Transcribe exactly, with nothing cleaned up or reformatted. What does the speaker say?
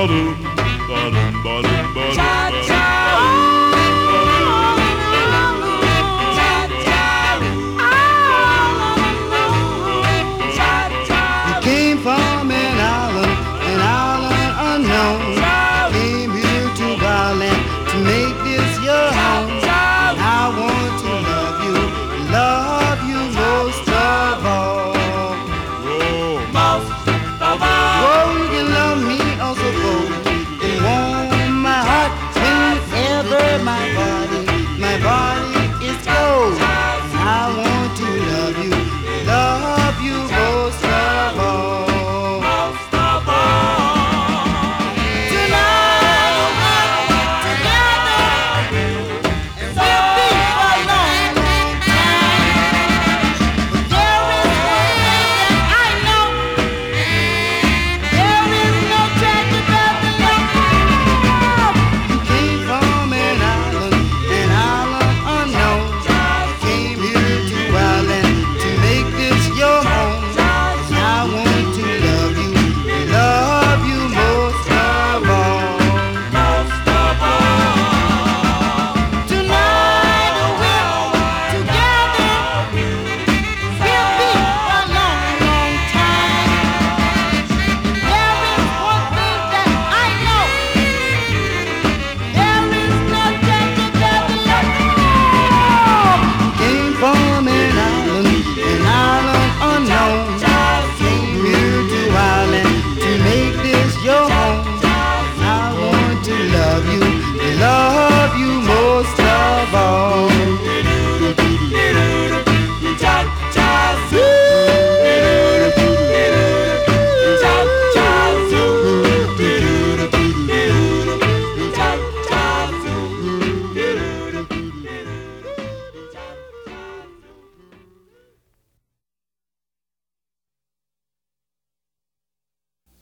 Came from an island, an island unknown. Came here to Ireland to make this your home. I want to love you, love you most of all. Most